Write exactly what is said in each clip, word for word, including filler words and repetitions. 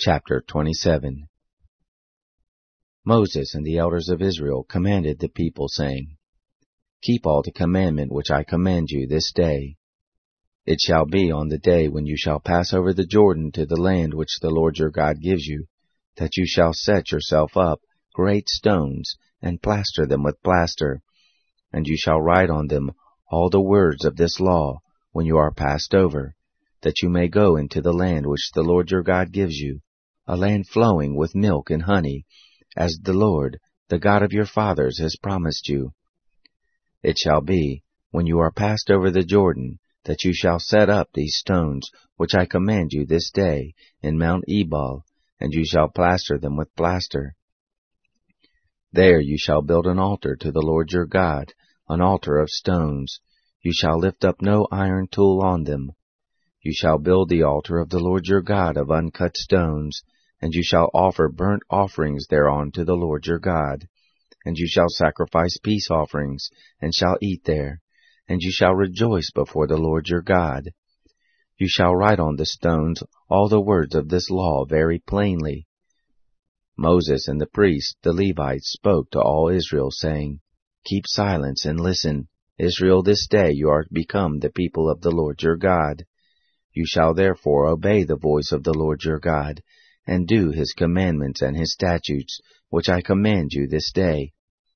Chapter twenty-seven. Moses and the elders of Israel commanded the people, saying, Keep all the commandment which I command you this day. It shall be on the day when you shall pass over the Jordan to the land which the Lord your God gives you, that you shall set yourself up great stones, and plaster them with plaster, and you shall write on them all the words of this law when you are passed over, that you may go into the land which the Lord your God gives you, a land flowing with milk and honey, as the Lord, the God of your fathers, has promised you. It shall be, when you are passed over the Jordan, that you shall set up these stones, which I command you this day, in Mount Ebal, and you shall plaster them with plaster. There you shall build an altar to the Lord your God, an altar of stones. You shall lift up no iron tool on them. You shall build the altar of the Lord your God of uncut stones, and you shall offer burnt offerings thereon to the Lord your God. And you shall sacrifice peace offerings, and shall eat there, and you shall rejoice before the Lord your God. You shall write on the stones all the words of this law very plainly. Moses and the priests, the Levites, spoke to all Israel, saying, Keep silence and listen. Israel, this day you are become the people of the Lord your God. You shall therefore obey the voice of the Lord your God, and do his commandments and his statutes, which I command you this day.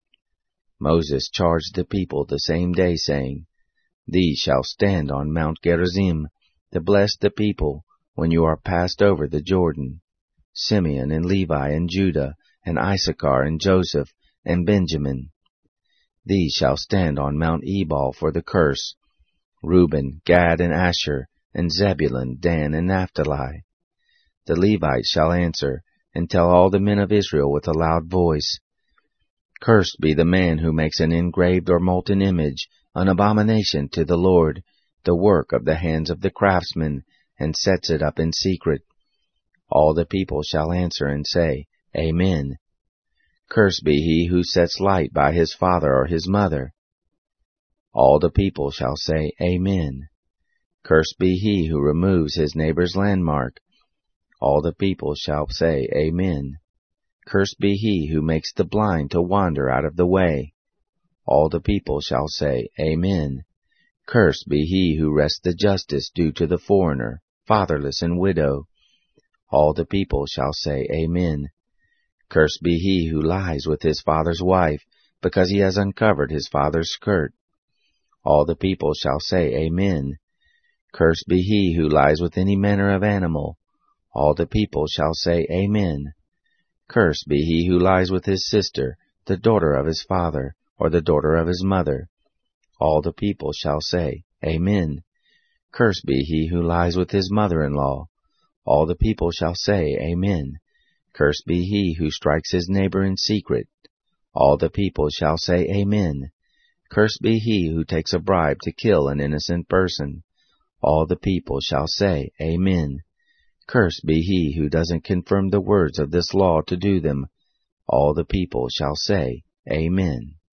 Moses charged the people the same day, saying, These shall stand on Mount Gerizim, to bless the people, when you are passed over the Jordan. Simeon and Levi and Judah and Issachar and Joseph and Benjamin. These shall stand on Mount Ebal for the curse. Reuben, Gad, and Asher, and Zebulun, Dan, and Naphtali. The Levites shall answer, and tell all the men of Israel with a loud voice, Cursed be the man who makes an engraved or molten image, an abomination to the Lord, the work of the hands of the craftsman, and sets it up in secret. All the people shall answer and say, Amen. Cursed be he who sets light by his father or his mother. All the people shall say, Amen. Cursed be he who removes his neighbor's landmark. All the people shall say, Amen. Cursed be he who makes the blind to wander out of the way. All the people shall say, Amen. Cursed be he who wrests the justice due to the foreigner, fatherless and widow. All the people shall say, Amen. Cursed be he who lies with his father's wife, because he has uncovered his father's skirt. All the people shall say, Amen. Cursed be he who lies with any manner of animal. All the people shall say, Amen. Cursed be he who lies with his sister, the daughter of his father, or the daughter of his mother. All the people shall say, Amen. Cursed be he who lies with his mother-in-law. All the people shall say, Amen. Cursed be he who strikes his neighbor in secret. All the people shall say, Amen. Cursed be he who takes a bribe to kill an innocent person. All the people shall say, Amen. Cursed be he who doesn't confirm the words of this law to do them. All the people shall say, Amen.